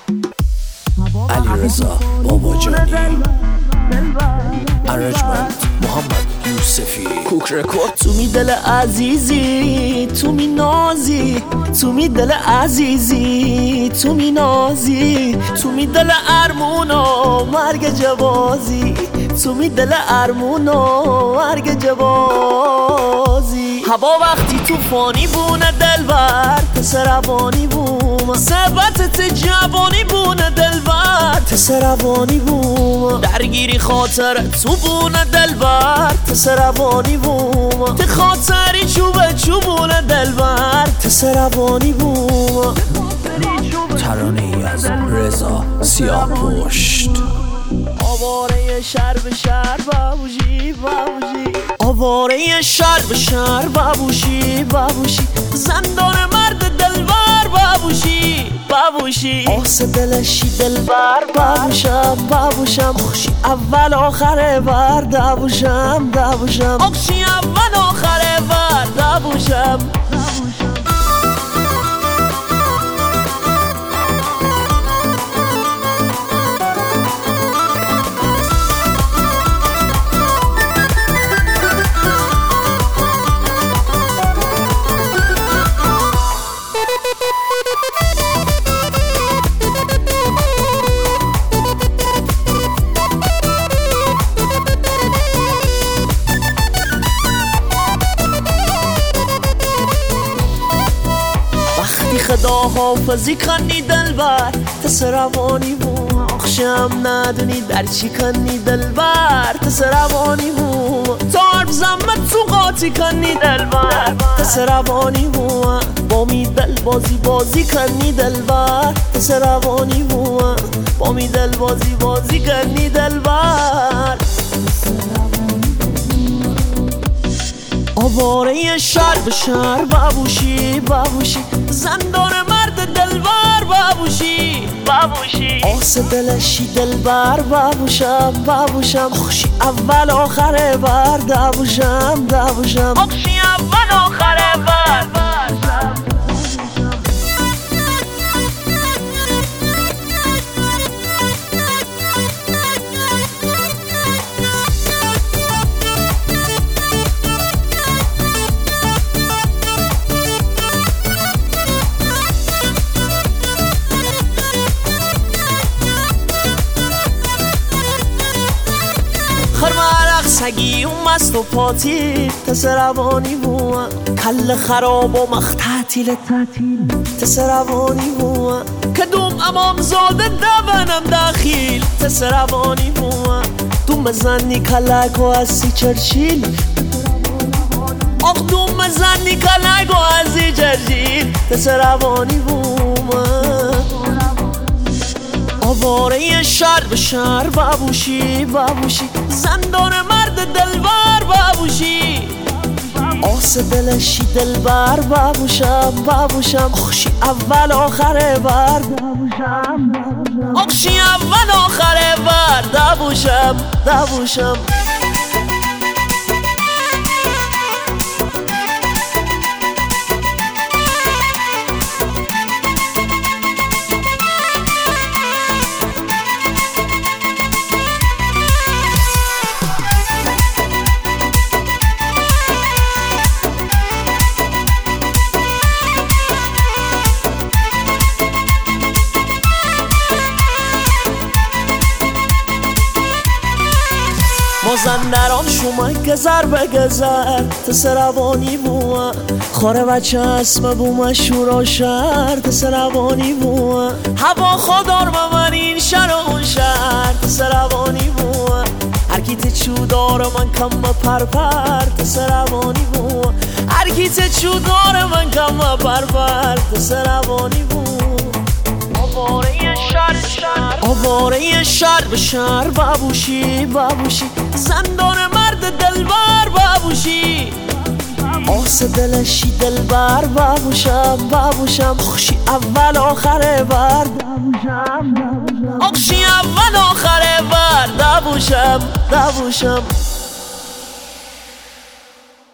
علیرضا باباجانی، ارجمند محمد یوسفی، کوک رکورد. تو می دل عزیزی، تو می نازی، تو می دل عزیزی، تو می نازی، تو می دل ارمون و مرگ جوازی، تو می دل ارمون و مرگ جوازی. هوا وقتی توفانی بونه دلبر تسروانی بوم، ثبتت جوانی بونه دلبر تسروانی بوم، درگیری خاطر تو بونه دلبر تسروانی بوم، تی خاطری چوبه چوبونه دلبر تسروانی بوم. ترانه ای از رضا سیاه‌پشت. آواره شهر به شهر بابوشی بابوشی، آواره شهر به شهر بابوشی بابوشی، زندان مرد دلبر بابوشی بابوشی، آس دلشی دلبر بابوشم بابوشم، خوشی اول آخره بر دابوشم دابوشم، خوشی اول آخره بر دابوشم. خدا حافظی کنی دلبر تسروانی بوم، اخشم ندونی در چی کنی دلبر تسروانی بوم، تا حرف زمت تو قاطی کنی دلبر تسروانی بوم، با می دل بازی بازی کنی دلبر تسروانی بوم، با می دل بازی بازی کنی دلبر. آواره شهر به شهر بابوشی بابوشی، زندان مرد دلبر بابوشی بابوشی، آس دلشی دلبر بابوشم بابوشم، خوشی اول آخره بر دابوشم دابوشم، خوشی اول آخره بر دابوشم. خرمارق سگی و مست و پاتی تسروانی بوم، کل خراب و مخ تعطیل تعطیل تسروانی بوم، کدوم امام زاده دبنم داخل تسروانی بوم، دوم بزنی کلک و هستی چرچیل، آخ دوم بزنی کلک و هستی چرچیل تسروانی بوم. آواره شهر به شهر بابوشی بابوشی، زندان مرد دلبر بابوشی، آس دلشی دلبر بابوشم بابوشم، خوشی اول آخره بر دابوشم خوشی اول آخره بر دابوشم دابوشم. مازندران شما گذر به گذر تسروانی بوم، خوره بچه اسم بوم شورا شهر تسروانی بوم، هوا خودار به من این شهر و اون شهر تسروانی بوم، هرکیت چودار من کم پرپر تسروانی بوم، هرکیت چودار من کم پرپر تسروانی بوم. آواره شهر به شهر بابوشی بابوشی، زندان مرد دلبر بابوشی، آس دلشی دلبر بابوشم بابوشم، خوشی اول آخره بر دابوشم خوشی اول آخره بر دابوشم دابوشم.